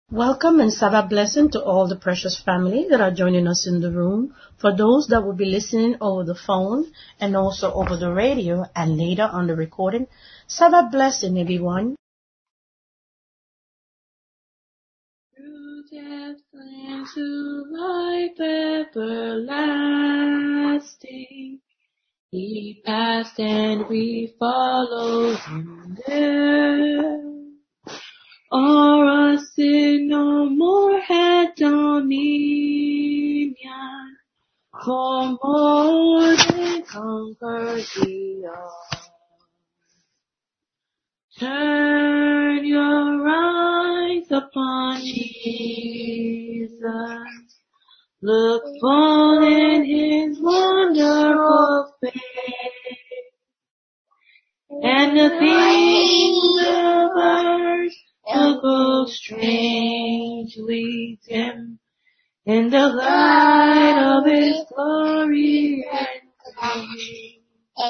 Welcome and Sabbath blessing to all the precious family that are joining us in the room. For those that will be listening over the phone and also over the radio and later on the recording, Sabbath blessing everyone. Through death and to life everlasting, He passed and we followed Him there. Our sin no more had dominion, for more than conquered we are. Turn your eyes upon Jesus. Look full in His wonderful face. And the things of earth will grow strangely dim in the light of His glory and grace.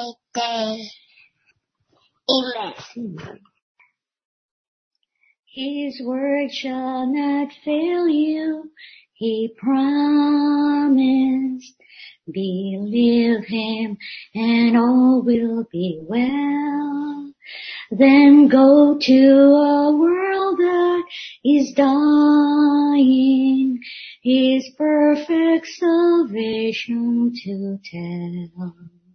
Amen. His word shall not fail you, He promised. Believe Him and all will be well. Then go to a world that is dying, His perfect salvation to tell.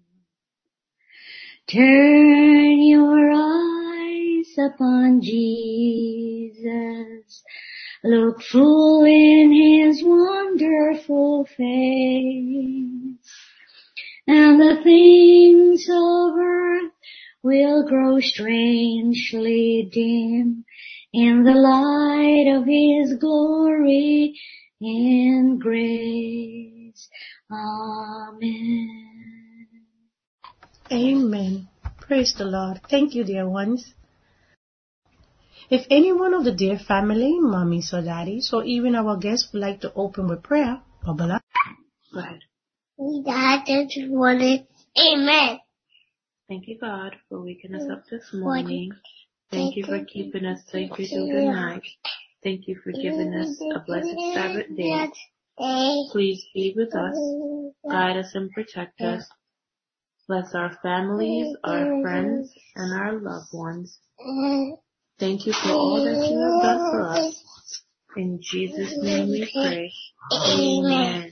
Turn your eyes upon Jesus. Look full in His wonderful face. And the things of earth will grow strangely dim in the light of His glory and grace. Amen. Amen. Praise the Lord. Thank you, dear ones. If any one of the dear family, mommies or daddies, or even our guests would like to open with prayer, Babala. Go ahead. I just wanted, amen. Thank you, God, for waking us up this morning. Thank you for keeping us safe through the night. Thank you for giving us a blessed Sabbath day. Please be with us, guide us and protect us. Bless our families, our friends, and our loved ones. Thank you for all that you have done for us. In Jesus' name we pray. Amen.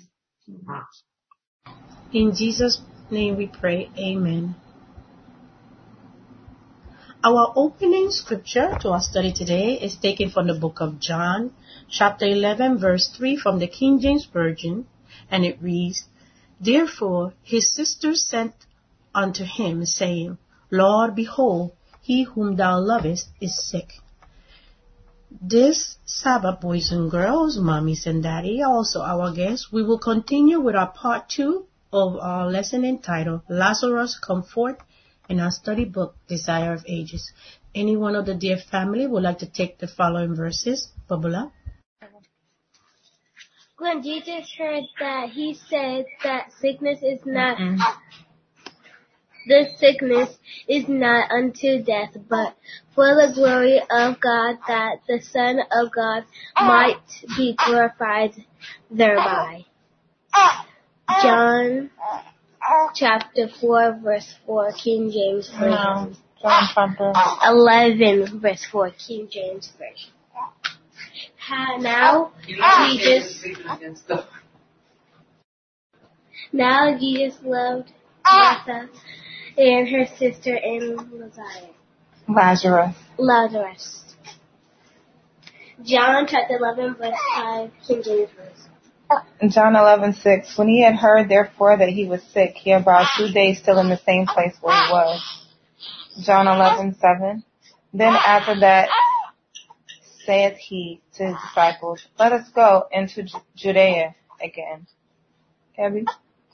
In Jesus' name we pray. Amen. Our opening scripture to our study today is taken from the book of John, chapter 11, verse 3 from the King James Version, and it reads, Therefore his sisters sent unto him, saying, Lord, behold, he whom thou lovest is sick. This Sabbath, boys and girls, mommies and daddy, also our guests, we will continue with our part 2 of our lesson entitled Lazarus Comfort in our study book, Desire of Ages. Any one of the dear family would like to take the following verses? Babula? When Jesus heard that, He said that this sickness is not unto death, but for the glory of God, that the Son of God might be glorified thereby. John chapter 4, verse 4, King James Version. John chapter 11, verse 4, King James Version. Now Jesus loved Martha and her sister and Lazarus. John chapter 11, verse 5, King James Version. John 11:6. When he had heard, therefore, that he was sick, he abode 2 days still in the same place where he was. John 11:7. Then after that saith he to his disciples, Let us go into Judea again. Gabby?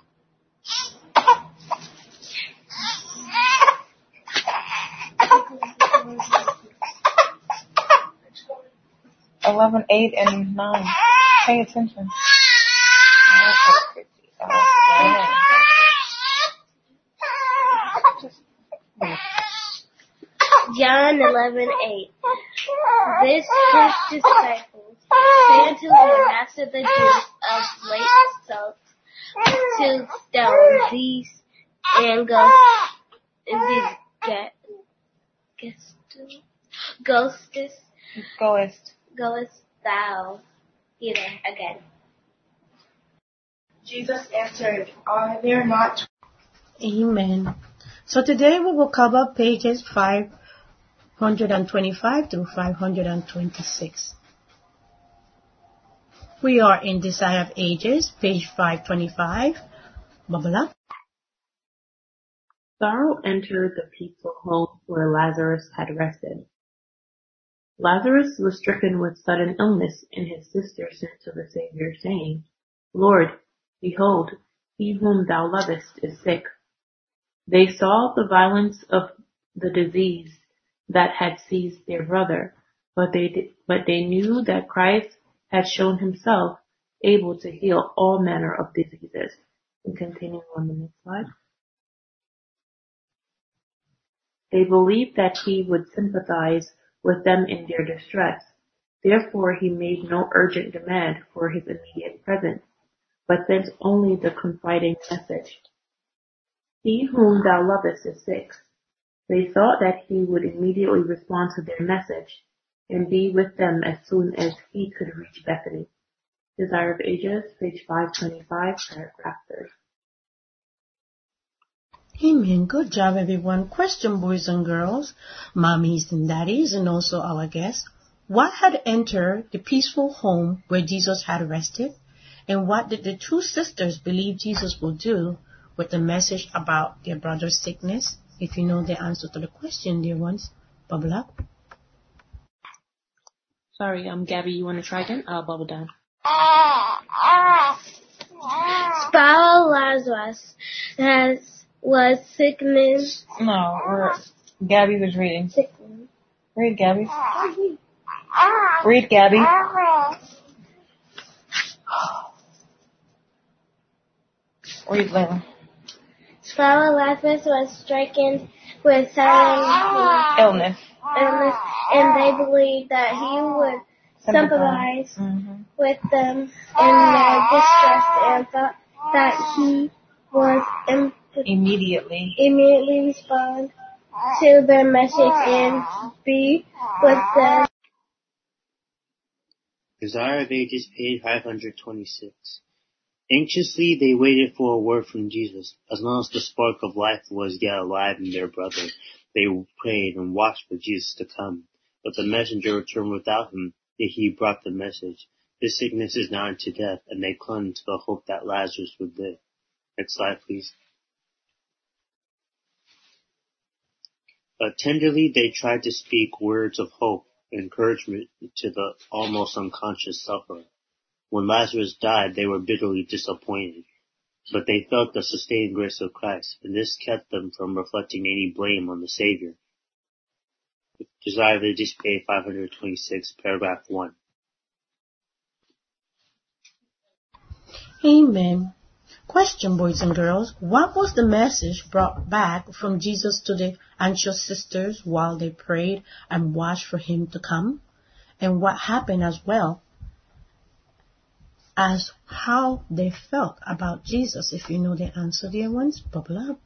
Eleven, 8, and 9. Pay attention. John 11:8. This his disciples Say unto him the master of the Jews of late salt to stone these and goest thou hither again? Jesus answered, Are there not? Amen. So today we will cover pages 525 through 526. We are in Desire of Ages, page 525. Bubble up. Sorrow entered the peaceful home where Lazarus had rested. Lazarus was stricken with sudden illness, and his sister sent to the Savior, saying, Lord, behold, he whom thou lovest is sick. They saw the violence of the disease that had seized their brother, but they knew that Christ had shown himself able to heal all manner of diseases. And continuing on the next slide. They believed that he would sympathize with them in their distress. Therefore he made no urgent demand for his immediate presence, but sent only the confiding message. He whom thou lovest is sick. They thought that he would immediately respond to their message and be with them as soon as he could reach Bethany. Desire of Ages, page 525, paragraph 3. Amen. Good job, everyone. Question, boys and girls, mommies and daddies, and also our guests. What had entered the peaceful home where Jesus had rested? And what did the two sisters believe Jesus would do with the message about their brother's sickness? If you know the answer to the question, dear ones, bubble up. Sorry, Gabby, you want to try again? I'll bubble down. Follow Lazarus was sickness. No, Gabby was reading. Sickness. Read, Gabby. Read, Gabby. Read, Layla. Follow Lazarus was stricken with sudden Illness. and they believed that he would sympathize with them in their distress and thought that he would immediately respond to their message and be with them. Desire of Ages, page 526. Anxiously they waited for a word from Jesus. As long as the spark of life was yet alive in their brother, they prayed and watched for Jesus to come. But the messenger returned without him, yet he brought the message. This sickness is not unto death, and they clung to the hope that Lazarus would live. Next slide, please. But tenderly they tried to speak words of hope, encouragement to the almost unconscious sufferer. When Lazarus died, they were bitterly disappointed, but they felt the sustained grace of Christ, and this kept them from reflecting any blame on the Savior. Desire of Ages, page 526, paragraph 1. Amen. Question, boys and girls, what was the message brought back from Jesus to the anxious sisters while they prayed and watched for him to come? And what happened as well as how they felt about Jesus? If you know the answer, dear ones, bubble up.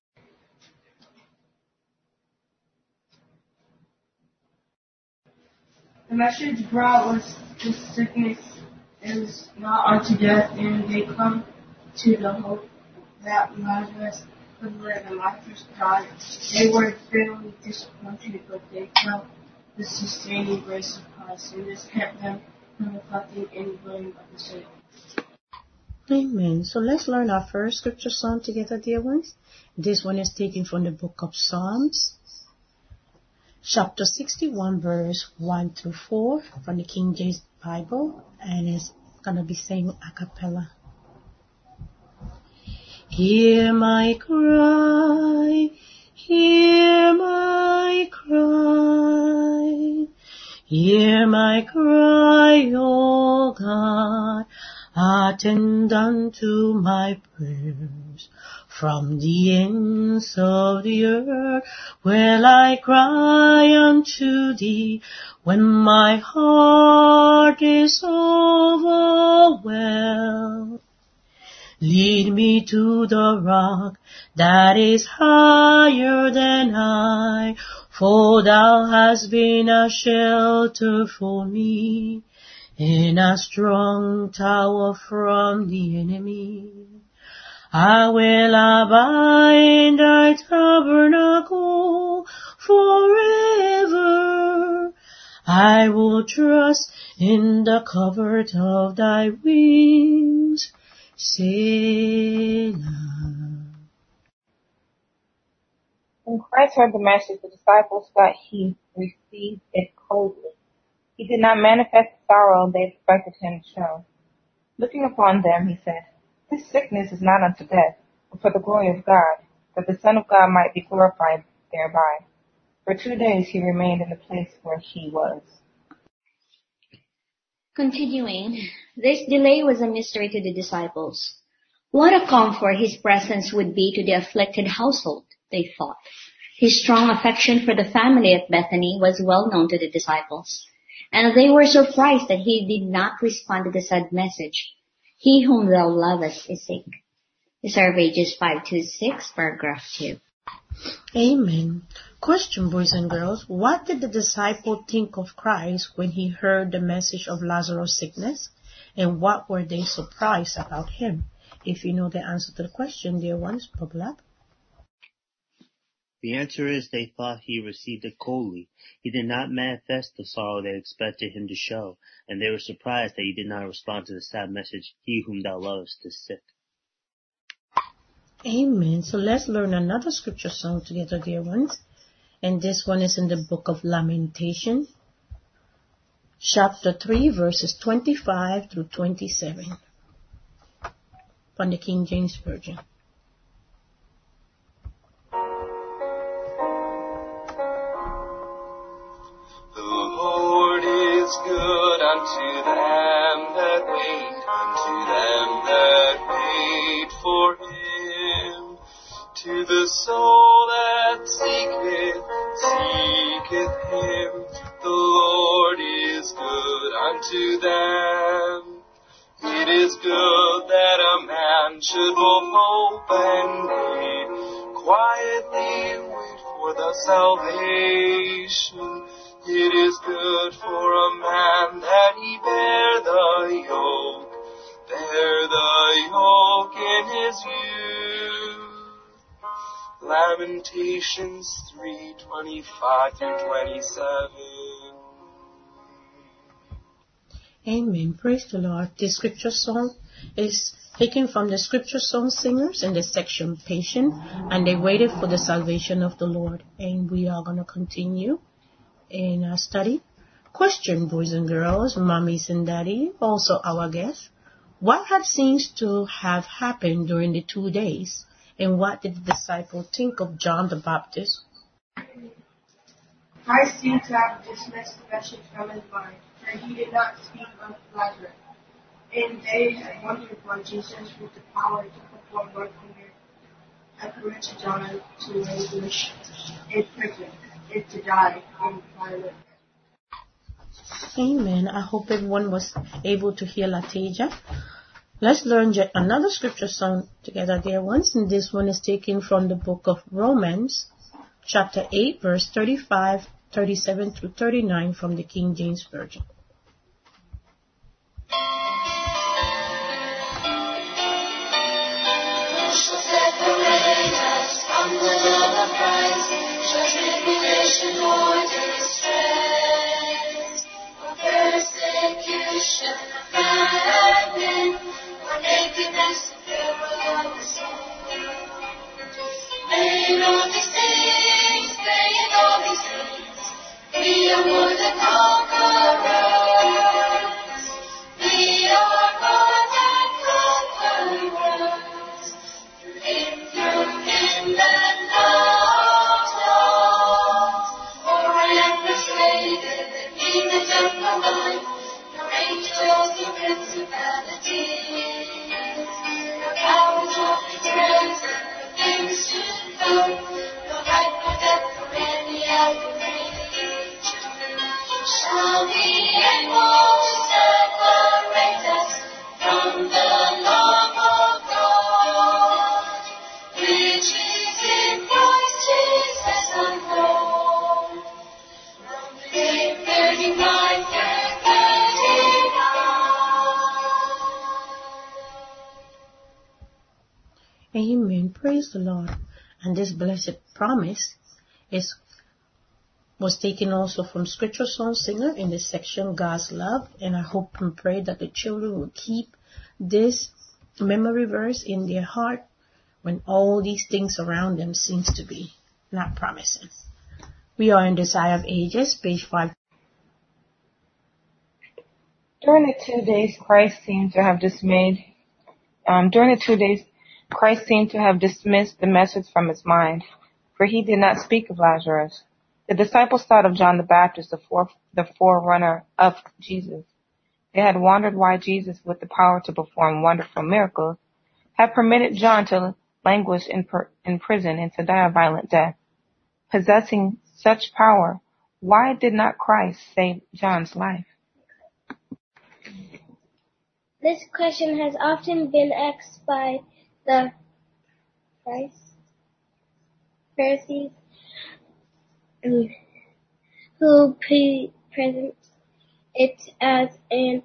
The message brought was this sickness is not unto death, and they come to the hope that Lazarus would live, and Lazarus died. They were bitterly disappointed, but they felt the sustaining grace of Christ, and this kept them from reflecting any blame of the Savior. Amen. So let's learn our first scripture psalm together, dear ones. This one is taken from the book of Psalms, chapter 61, verse 1 through 4 from the King James Bible, and it's going to be sang a cappella. Hear my cry, hear my cry, hear my cry, O God, attend unto my prayers. From the ends of the earth will I cry unto thee when my heart heart is overwhelmed. Lead me to the rock that is higher than I, for thou hast been a shelter for me, and a strong tower from the enemy. I will abide in thy tabernacle forever. I will trust in the covert of thy wings. Selah. When Christ heard the message, the disciples thought he received it coldly. He did not manifest the sorrow they expected him to show. Looking upon them, he said, "This sickness is not unto death, but for the glory of God, that the Son of God might be glorified thereby." For 2 days he remained in the place where he was. Continuing, this delay was a mystery to the disciples. What a comfort his presence would be to the afflicted household, they thought. His strong affection for the family at Bethany was well known to the disciples, and they were surprised that he did not respond to the sad message, "He whom thou lovest is sick." Pages 526, paragraph 2. Amen. Question, boys and girls. What did the disciple think of Christ when he heard the message of Lazarus' sickness? And what were they surprised about him? If you know the answer to the question, dear ones, bubble up. The answer is they thought he received it coldly. He did not manifest the sorrow they expected him to show, and they were surprised that he did not respond to the sad message, "He whom thou lovest is sick." Amen. So let's learn another scripture song together, dear ones. And this one is in the book of Lamentation, chapter 3, verses 25 through 27, from the King James Version. The Lord is good unto them that wait for him. To the soul that seeketh him, the Lord is good unto them. It is good that a man should both hope and wait, quietly wait for the salvation. It is good for a man that he bear the yoke in his youth. Lamentations 3:25 through 27. Amen. Praise the Lord. This scripture song is taken from the scripture song singers in the section Patient, and they waited for the salvation of the Lord. And we are going to continue in our study. Question, boys and girls, mommies and daddy, also our guests. What had seems to have happened during the 2 days? And what did the disciples think of John the Baptist? Christ seemed to have dismissed the message from his mind, for he did not speak of Lazarus. And they had wondered why Jesus, with the power to perform work wonders, had permitted John to languish in prison and to die in private. Amen. I hope everyone was able to hear Latasia. Let's learn yet another scripture song together, dear ones. And this one is taken from the book of Romans, chapter 8, verse 35, 37 through 39 from the King James Version. Who shall separate us from the love of Christ? Shall tribulation or distress, or persecution, famine, or nakedness, peril of the soul? In all these things, we are more than conquerors. We are more than conquerors. Through him that loved us, for endless grace Amen. Praise the Lord. And this blessed promise was taken also from Scripture Song Singer in the section God's Love. And I hope and pray that the children will keep this memory verse in their heart when all these things around them seems to be not promising. We are in Desire of Ages, page 5. During the 2 days, Christ seemed to have dismissed the message from his mind, for he did not speak of Lazarus. The disciples thought of John the Baptist, the forerunner of Jesus. They had wondered why Jesus, with the power to perform wonderful miracles, had permitted John to languish in prison and to die a violent death. Possessing such power, why did not Christ save John's life? This question has often been asked by the Pharisees, who present it as an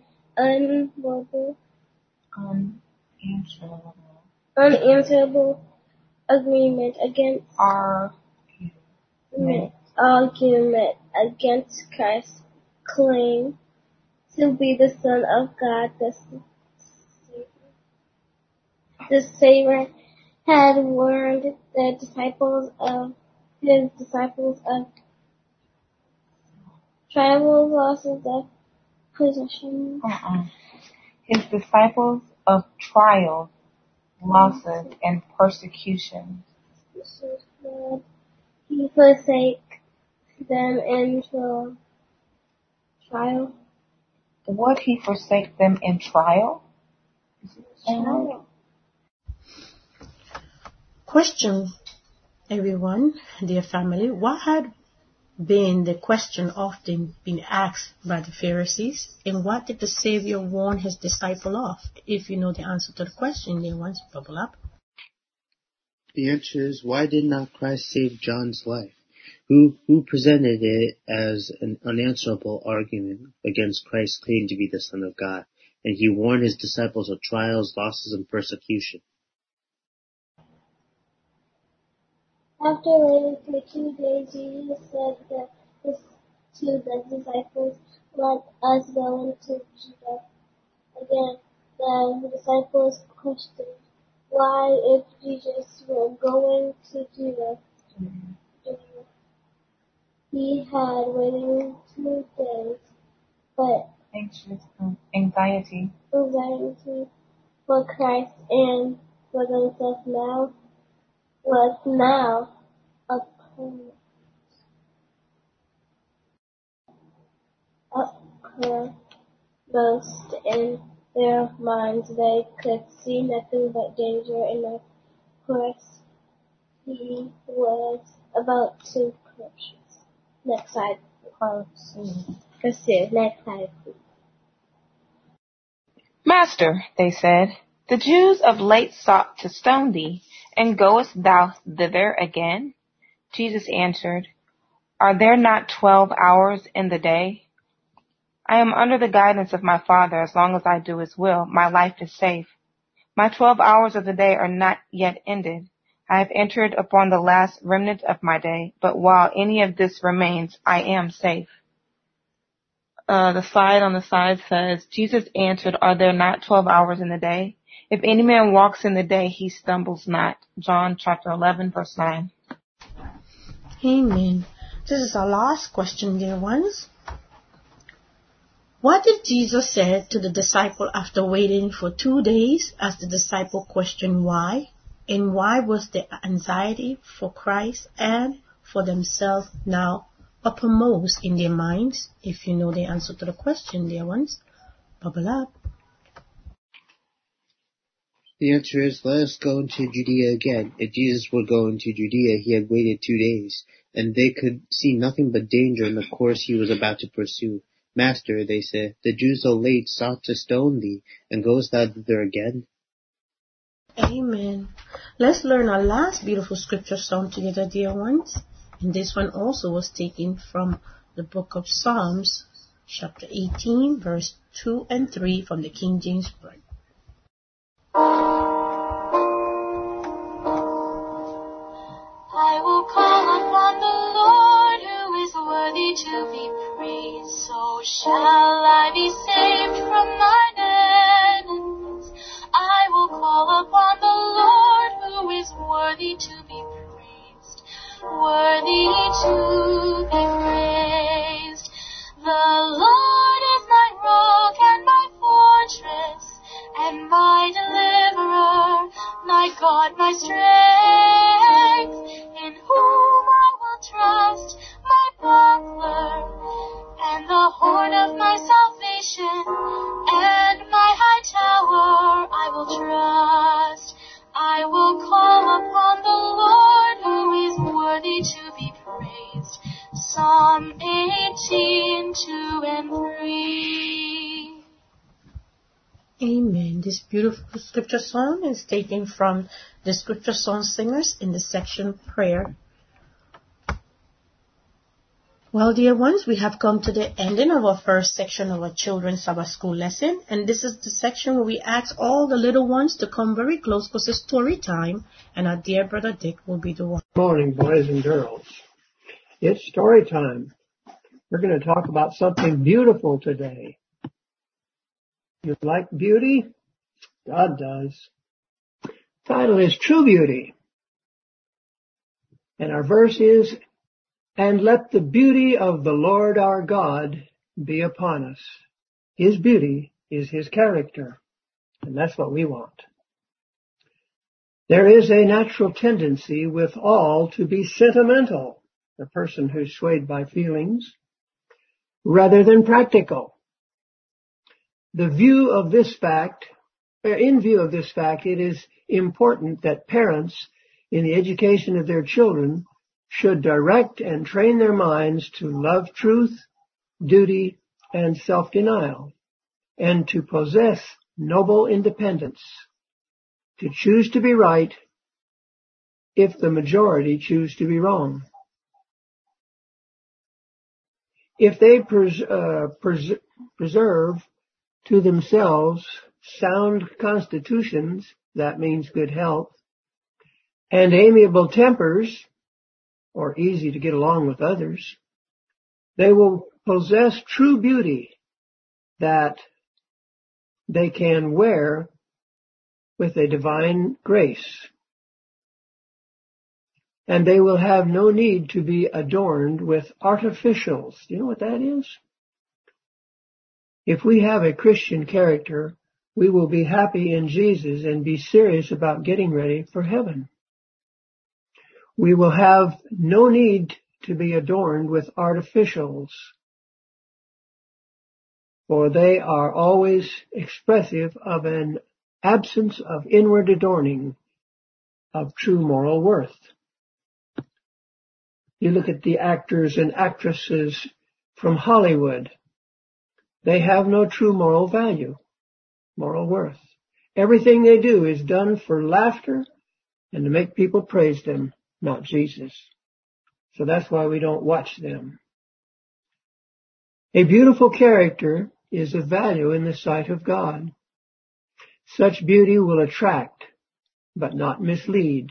unanswerable argument against Christ's claim to be the Son of God. The Savior had warned his disciples of trials, losses of possession. His disciples of trials, losses, and persecution. He forsake them in trial. Would he forsake them in trial? Question, everyone, dear family, what had been the question often been asked by the Pharisees, and what did the Savior warn his disciple of? If you know the answer to the question, dear ones, bubble up. The answer is, why did not Christ save John's life? Who presented it as an unanswerable argument against Christ's claim to be the Son of God, and he warned his disciples of trials, losses, and persecution. After waiting for 2 days, Jesus said to the disciples, "Let us go into Judah." Again, the disciples questioned why, if Jesus were going to Judah, he had waited 2 days, but anxiety for Christ and for themselves was now uppermost in their minds. They could see nothing but danger, and of course he was about to pursue. Next slide. Pursue. Next slide, please. Master, they said, the Jews of late sought to stone thee, and goest thou thither again? Jesus answered, Are there not 12 hours in the day? I am under the guidance of my Father. As long as I do his will, my life is safe. My 12 hours of the day are not yet ended. I have entered upon the last remnant of my day, but while any of this remains, I am safe. The slide on the side says, Jesus answered, Are there not 12 hours in the day? If any man walks in the day, he stumbles not. John chapter 11, verse 9. Amen. This is our last question, dear ones. What did Jesus say to the disciple after waiting for 2 days, as the disciple questioned why? And why was the anxiety for Christ and for themselves now uppermost in their minds? If you know the answer to the question, dear ones, bubble up. The answer is, let us go into Judea again. If Jesus were going to Judea, he had waited 2 days, and they could see nothing but danger in the course he was about to pursue. Master, they said, the Jews of late sought to stone thee, and goest thou thither again? Amen. Let's learn our last beautiful scripture song together, dear ones. And this one also was taken from the book of Psalms, chapter 18, verse 2 and 3 from the King James Version. shall I be saved from mine enemies? I will call upon the Lord who is worthy to be praised, worthy to be praised. The Lord is my rock and my fortress, and my deliverer, my God, my strength, in whom I will trust, my buckler, and the horn of my salvation, and my high tower I will trust. I will call upon the Lord who is worthy to be praised. Psalm 18, 2 and 3. Amen. This beautiful scripture song is taken from the Scripture Song Singers in the section Prayer. Well, dear ones, we have come to the ending of our first section of our Children's Sabbath School lesson. And this is the section where we ask all the little ones to come very close because it's story time. And our dear brother Dick will be the one. Good morning, boys and girls. It's story time. We're going to talk about something beautiful today. You like beauty? God does. The title is True Beauty. And our verse is, and let the beauty of the Lord our God be upon us. His beauty is His character. And that's what we want. There is a natural tendency with all to be sentimental, the person who's swayed by feelings, rather than practical. In view of this fact, it is important that parents in the education of their children should direct and train their minds to love truth, duty, and self-denial, and to possess noble independence, to choose to be right if the majority choose to be wrong. If they preserve to themselves sound constitutions, that means good health, and amiable tempers, or easy to get along with others, they will possess true beauty that they can wear with a divine grace. And they will have no need to be adorned with artificials. Do you know what that is? If we have a Christian character, we will be happy in Jesus and be serious about getting ready for heaven. We will have no need to be adorned with artificials, for they are always expressive of an absence of inward adorning of true moral worth. You look at the actors and actresses from Hollywood. They have no true moral value, moral worth. Everything they do is done for laughter and to make people praise them, not Jesus. So that's why we don't watch them. A beautiful character is of value in the sight of God. Such beauty will attract, but not mislead.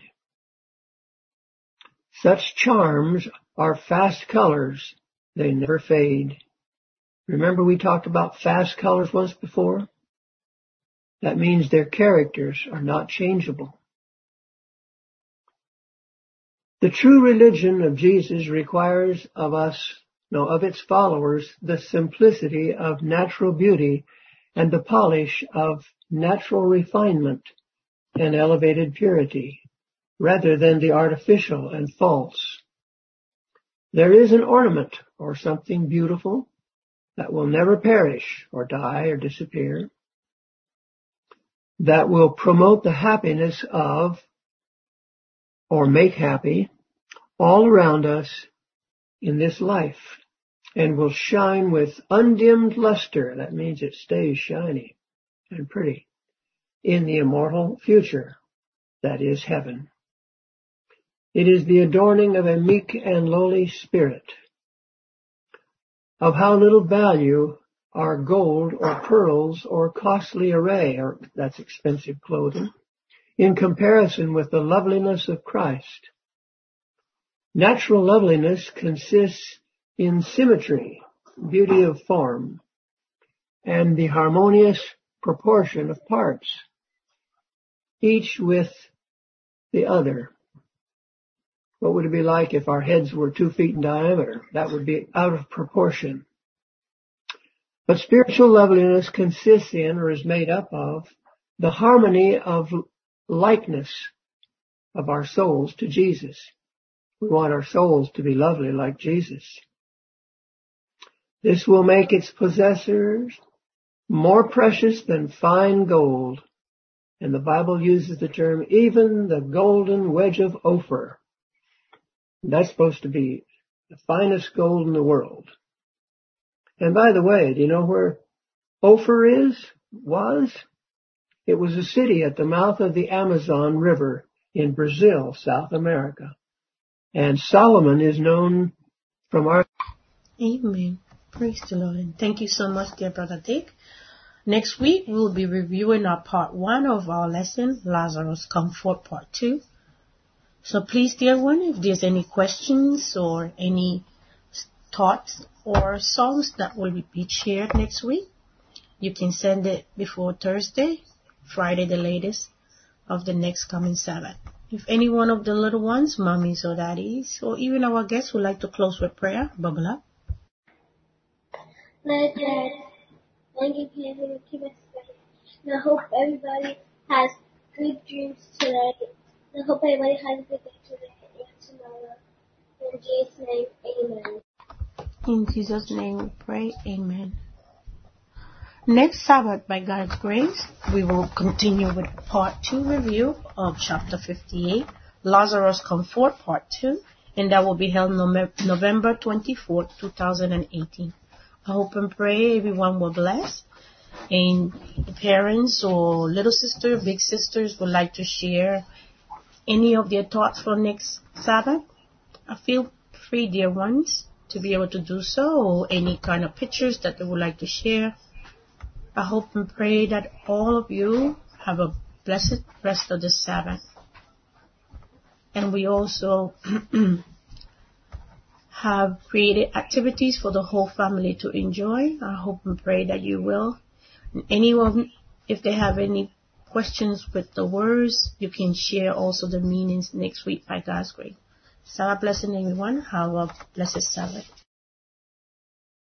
Such charms are fast colors. They never fade. Remember we talked about fast colors once before? That means their characters are not changeable. The true religion of Jesus requires of its followers, the simplicity of natural beauty and the polish of natural refinement and elevated purity, rather than the artificial and false. There is an ornament or something beautiful that will never perish or die or disappear, that will promote the happiness of or make happy all around us in this life, and will shine with undimmed luster. That means it stays shiny and pretty in the immortal future, that is heaven. It is the adorning of a meek and lowly spirit. Of how little value are gold or pearls or costly array, or that's expensive clothing, in comparison with the loveliness of Christ. Natural loveliness consists in symmetry, beauty of form and the harmonious proportion of parts, each with the other. What would it be like if our heads were 2 feet in diameter? That would be out of proportion. But spiritual loveliness consists in, or is made up of, the harmony of likeness of our souls to Jesus. We want our souls to be lovely like Jesus. This will make its possessors more precious than fine gold. And the Bible uses the term, even the golden wedge of Ophir. That's supposed to be the finest gold in the world. And by the way, do you know where Ophir was? It was a city at the mouth of the Amazon River in Brazil, South America. And Solomon is known from our... Amen. Praise the Lord. And thank you so much, dear Brother Dick. Next week, we'll be reviewing our part 1 of our lesson, Lazarus Comfort Part 2. So please, dear one, if there's any questions or any thoughts or songs that will be shared next week, you can send it before Thursday, Friday the latest of the next coming Sabbath. If any one of the little ones, mommies or daddies, or even our guests would like to close with prayer, bubble up. Let God thank you, Jesus, and keep us safe. And I hope everybody has good dreams tonight. And I hope everybody has a good day today and tomorrow. In Jesus' name, amen. In Jesus' name we pray, amen. Next Sabbath, by God's grace, we will continue with Part 2 review of Chapter 58, Lazarus Comfort Part 2, and that will be held November 24th, 2018. I hope and pray everyone will bless, and the parents or little sister, big sisters would like to share any of their thoughts for next Sabbath. I feel free, dear ones, to be able to do so, or any kind of pictures that they would like to share. I hope and pray that all of you have a blessed rest of the Sabbath. And we also have created activities for the whole family to enjoy. I hope and pray that you will. Anyone, if they have any questions with the words, you can share also the meanings next week by God's grace. Sabbath blessing, everyone. Have a blessed Sabbath.